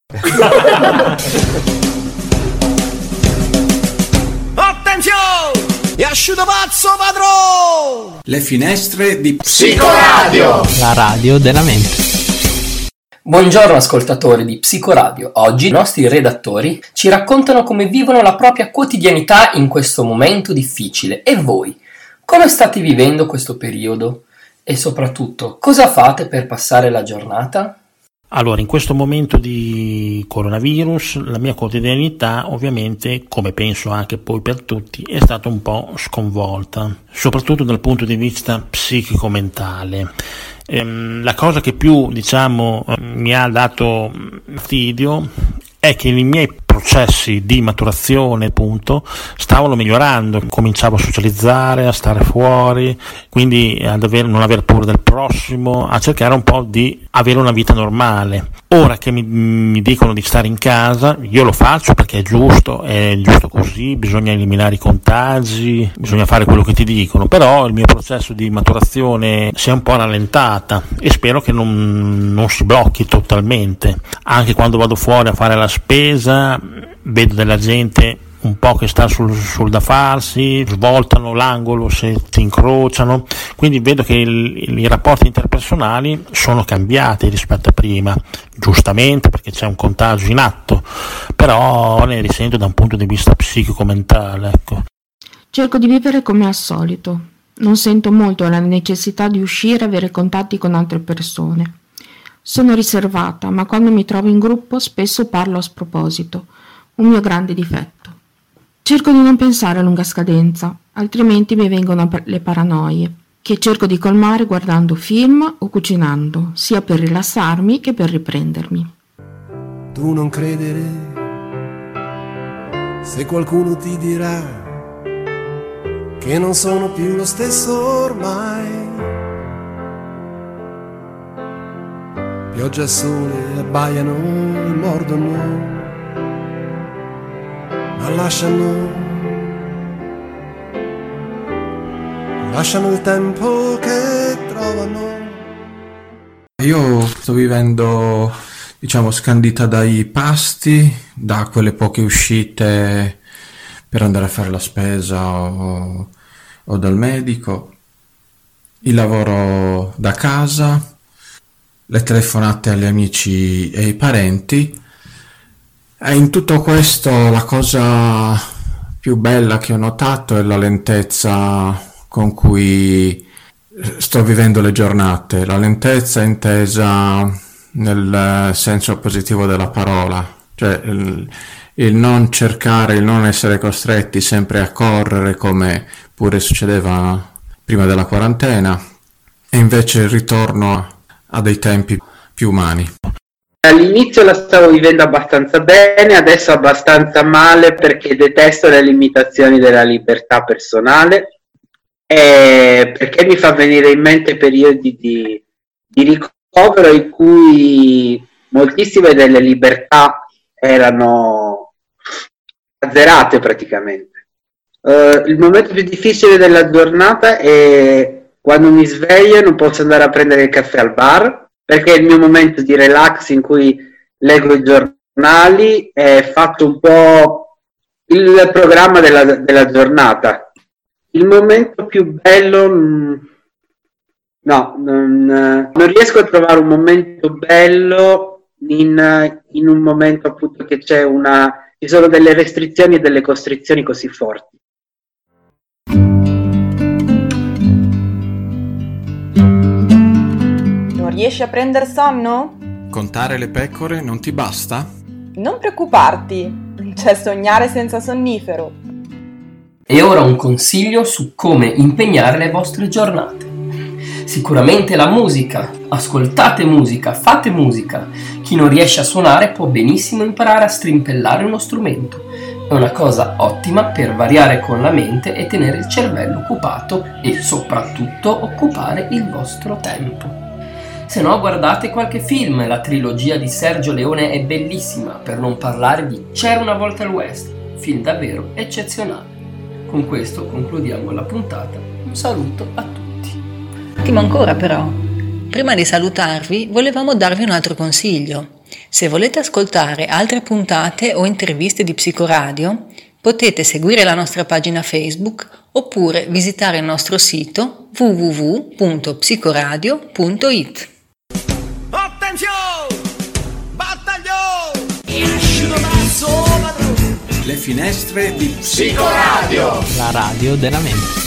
Attenzione! È asciutto pazzo padrone! Le finestre di Psicoradio! La radio della mente. Buongiorno ascoltatori di Psicoradio. Oggi i nostri redattori ci raccontano come vivono la propria quotidianità in questo momento difficile. E voi? Come state vivendo questo periodo? E soprattutto, cosa fate per passare la giornata? Allora, in questo momento di coronavirus, la mia quotidianità, ovviamente, come penso anche poi per tutti, è stata un po' sconvolta, soprattutto dal punto di vista psichico-mentale. La cosa che più, mi ha dato fastidio è che i miei processi di maturazione, appunto, stavano migliorando. Cominciavo a socializzare, a stare fuori, quindi non aver paura del prossimo, a cercare un po' di avere una vita normale. Ora che mi dicono di stare in casa, io lo faccio perché è giusto così, bisogna eliminare i contagi, bisogna fare quello che ti dicono, però il mio processo di maturazione si è un po' rallentata e spero che non si blocchi totalmente. Anche quando vado fuori a fare la spesa, vedo della gente un po' che sta sul da farsi, svoltano l'angolo se ti incrociano, quindi vedo che i rapporti interpersonali sono cambiati rispetto a prima, giustamente perché c'è un contagio in atto, però ne risento da un punto di vista psichico-mentale, ecco. Cerco di vivere come al solito, non sento molto la necessità di uscire e avere contatti con altre persone. Sono riservata, ma quando mi trovo in gruppo spesso parlo a sproposito, un mio grande difetto. Cerco di non pensare a lunga scadenza, altrimenti mi vengono le paranoie, che cerco di colmare guardando film o cucinando, sia per rilassarmi che per riprendermi. Tu non credere se qualcuno ti dirà che non sono più lo stesso ormai. Pioggia e sole abbaiano e mordono, ma lasciano il tempo che trovano. Io sto vivendo, scandita dai pasti, da quelle poche uscite per andare a fare la spesa o dal medico, il lavoro da casa, le telefonate agli amici e ai parenti. E in tutto questo la cosa più bella che ho notato è la lentezza con cui sto vivendo le giornate, la lentezza intesa nel senso positivo della parola, cioè il non cercare, il non essere costretti sempre a correre come pure succedeva prima della quarantena, e invece il ritorno a dei tempi più umani. All'inizio la stavo vivendo abbastanza bene, adesso abbastanza male perché detesto le limitazioni della libertà personale e perché mi fa venire in mente periodi di ricovero in cui moltissime delle libertà erano azzerate praticamente. Il momento più difficile della giornata è quando mi sveglio e non posso andare a prendere il caffè al bar, perché è il mio momento di relax in cui leggo i giornali e faccio un po' il programma della giornata. Il momento più bello, non riesco a trovare un momento bello in un momento appunto che ci sono delle restrizioni e delle costrizioni così forti. Riesci a prendere sonno? Contare le pecore non ti basta? Non preoccuparti, c'è sognare senza sonnifero. E ora un consiglio su come impegnare le vostre giornate. Sicuramente la musica, ascoltate musica, fate musica. Chi non riesce a suonare può benissimo imparare a strimpellare uno strumento. È una cosa ottima per variare con la mente e tenere il cervello occupato e soprattutto occupare il vostro tempo. Se no guardate qualche film, la trilogia di Sergio Leone è bellissima, per non parlare di C'era una volta al West, film davvero eccezionale. Con questo concludiamo la puntata, un saluto a tutti. Attimo ancora però, prima di salutarvi volevamo darvi un altro consiglio. Se volete ascoltare altre puntate o interviste di Psicoradio, potete seguire la nostra pagina Facebook oppure visitare il nostro sito www.psicoradio.it. Attenzione! Battaglio! Le finestre di Psicoradio! La radio della mente.